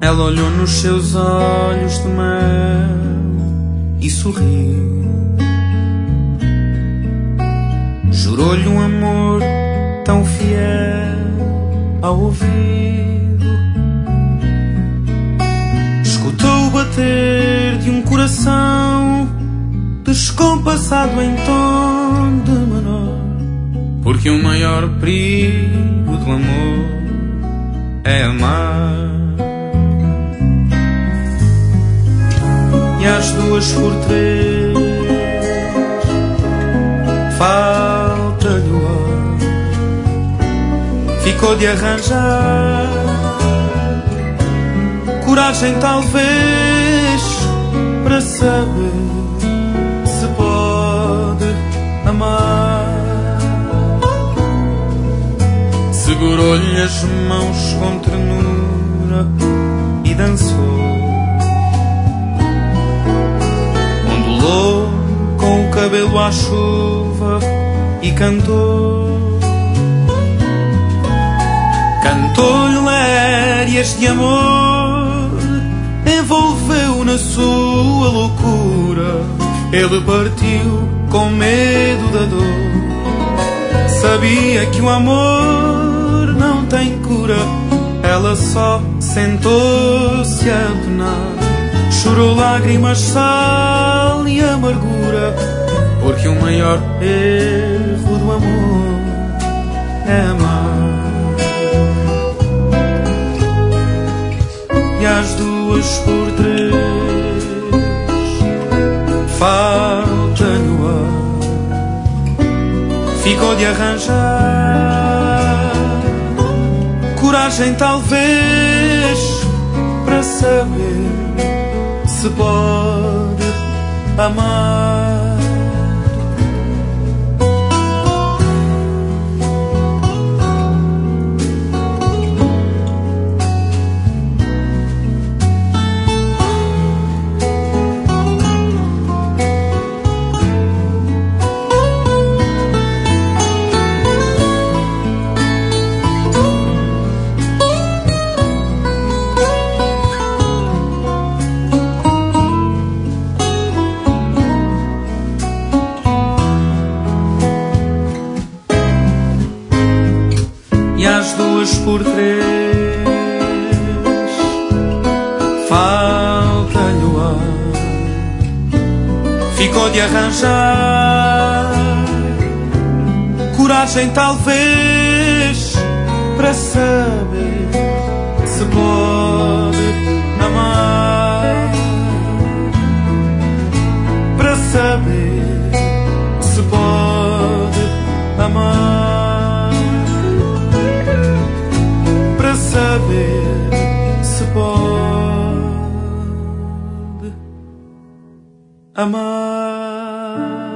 Ela olhou nos seus olhos de mel e sorriu. Jurou-lhe um amor tão fiel ao ouvido. Escutou o bater de um coração descompassado em tom de menor. Porque o maior perigo do amor é amar. E às 2 por 3 falta-lhe o ar. Ficou de arranjar coragem talvez para saber se pode amar. Segurou-lhe as mãos com ternura e dançou. Ondulou com o cabelo à chuva e cantou. Cantou-lhe lérias de amor, envolveu na sua loucura. Ele partiu com medo da dor. Sabia que o amor não tem cura. Ela só sentou-se a penar. Chorou lágrimas, sal e amargura. Porque o maior erro do amor é amar. E às 2 por 3 falta-lhe o ar. Ficou de arranjar coragem talvez para saber se pode amar. E às 2 por 3 falta-lhe o ar. Ficou de arranjar coragem talvez para saber se pode amar. Para saber se pode amar. Saber se pode amar.